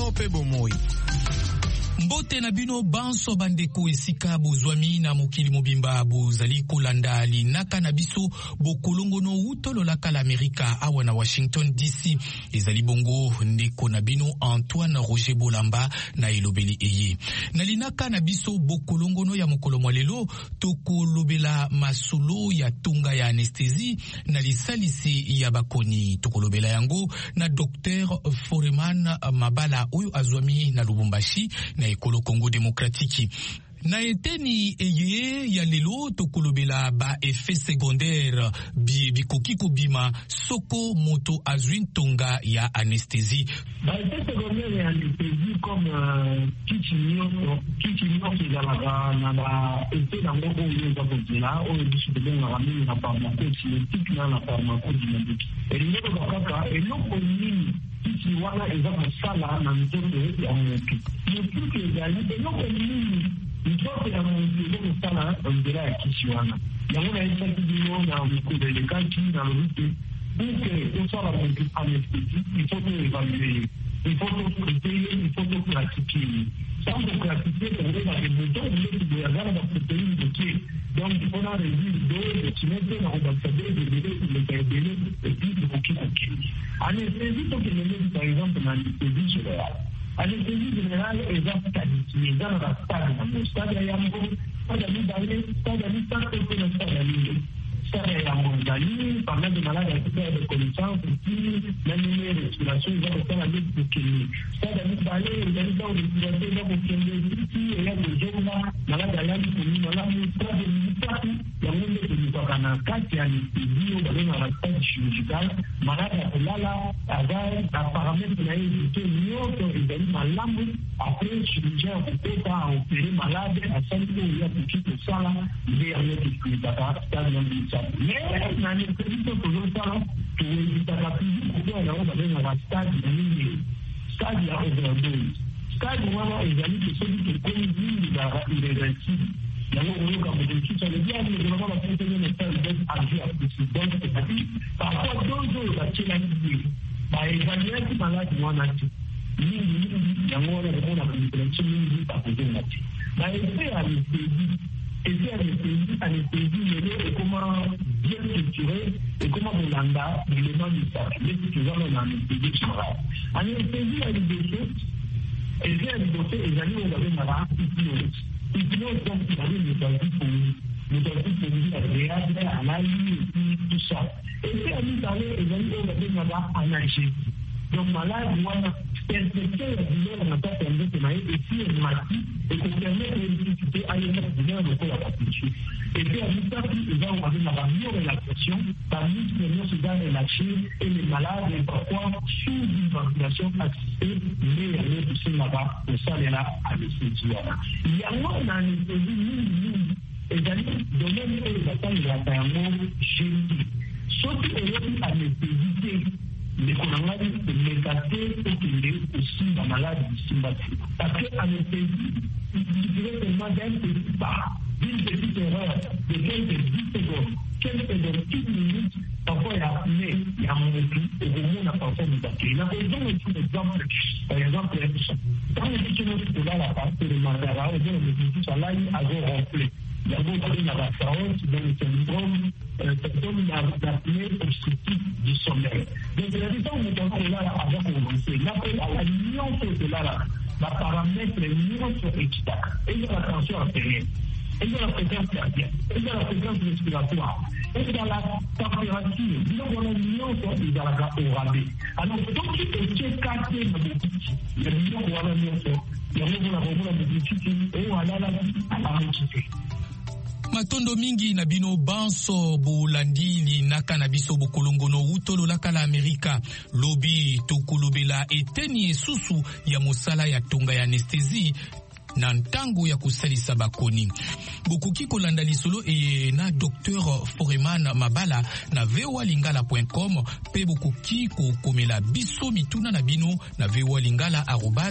Congo pe bomoi. Mbote na bino banso bandeko esika bozwami na mokili mobimba bozali kolanda linaka na biso bokolongono utololaka la Amerika awa na Washington DC. Ezali bongo ndeko na bino Antoine Roger Bolamba na elobeli eye. Na linaka na biso bokolongono ya mokolo mwalelo tokolobela masolo ya tunga ya anestesi na lisalisi ya bakoni. Tokolobela yango na Dr. Foreman Mabala oyo azwami na Lubumbashi na ekolo Congo Démocratique. Na eteni eye ya lelo tokolobela ba effet secondaire bikoki kobima soko moto azwin tonga ya anesthésie. Ba effet secondaire ya anesthésie comme kichimio qui zalaka na ba effet na ngoko yeza kotela o disibele na ramini na pharmacocinétique na pharmacodynamique. Eloko bakaka eloko nini kisi wana eza kosala na nzoto ya moto. Motu ezali eloko nini mtoto ya mwenzio kufana ondela ya kisiwana. Yamuna isa kibino na mkudele kaki na lorite. Uke usala mwenzi anesthésie, il faut te évaluer, il faut te traiter, il faut te pratiquer. Sans te pratiquer, on va des moutons, il y a des protéines de pied. Donc, on a réduit le tu mets dans l'ambassadeur, et puis le coquille. Anesthésie, donc, il y a par exemple l'anesthésie générale. Anesthésie générale est qualifiée dans la stade ya yango, stade ya mibale, stade ya mitatu pe na stade ya mingi. Stade ya mondiali, pendant des malades à faire de connaissances, puis même les respirations, ils vont faire la lutte pour qu'il stade ya mibale, ils ont dans respiration, ils vont qu'il puis il y a des gens là, malades à yango, ils ont là, stade ya mitatu, yango nde tulikuwa na kati ya anesthésie au bale na stade chirurgical, malade ya kulala, avec la paramètre na yezite nyoto ezali malamu après chirurgien peut pas opérer malade à 5 jours il y a tout qui sala vers le hospital stade ya mitatu. Mais na anesthésie toujours ça tu évitera plus pour la on va stade ya mingi stade ya overdose stade wana ezali que celui qui conduit la irréversible. Yango oyoka modélici ça veut dire que le gouvernement va faire une stade d'agir à plus donc c'est-à-dire parfois 2 jours la chirurgie ba évaluer si malade wana tu mingi yango wana kuna compréhension mingi pa kujenga tu ba effet anesthésie et comment bien structurer et comment bolanda l'élément du cercle qui va dans l'anesthésie générale. Anesthésie a des défauts et les défauts les amis on avait malade hypnose donc il avait des méthodes agréables à la ligne et tout ça. Et c'est à nous d'aller les amis on avait malade analgésique. Donc malade wana perception ya douleur na tête ya ndoto na et si elle mati et qu'on permet de l'électricité à une douleur de la partition. Et puis à nous ça ils vont avoir une meilleure relaxation parmi les se doivent relâcher et les malades et parfois sous une ventilation assistée mais aller pousser là-bas pour ça là anesthésie. Il y a une anesthésie et d'ailleurs domaine que la taille de la taille génie. Sauf que l'autre anesthésie les colonaires les gâtés et les aussi la maladie sympathique. Parce que anesthésie, il dirait seulement d'un petit pas, d'une petite erreur de quelques 10 secondes, quelques 10 minutes, parfois il y a apnée, il y a un épi, et au moins on a parfois des bactéries. La raison est tout exemple, par exemple, quand on dit que notre là la partie de mandara, on dit que ça là, il a rempli. Il y a beaucoup de navassaros dans le syndrome, symptômes d'apnée obstructive du sommeil. Donc, la raison où nous avons là, avant qu'on commence, l'appel à la nuance de là, la paramètre nuance externe, et de la tension artérielle, et de la fréquence cardiaque, et de la fréquence respiratoire, et de la température. Donc, on a une nuance de la orale. Alors, donc, il est cassé dans le petit, il y a une nuance de la nuance, il y a une nuance de la petit, et on a la motivée. Matondo mingi na bino banso bolandili naka na biso bokolongono utolo laka la Amerika lobi tokolobela eteni esusu ya mosala ya tonga ya anesthésie na ntango ya kusalisa bakoni. Bokoki kolanda lisolo na Dr. Foreman Mabala na voalingala.com pe bokoki kokomela biso mituna na bino na voalingala@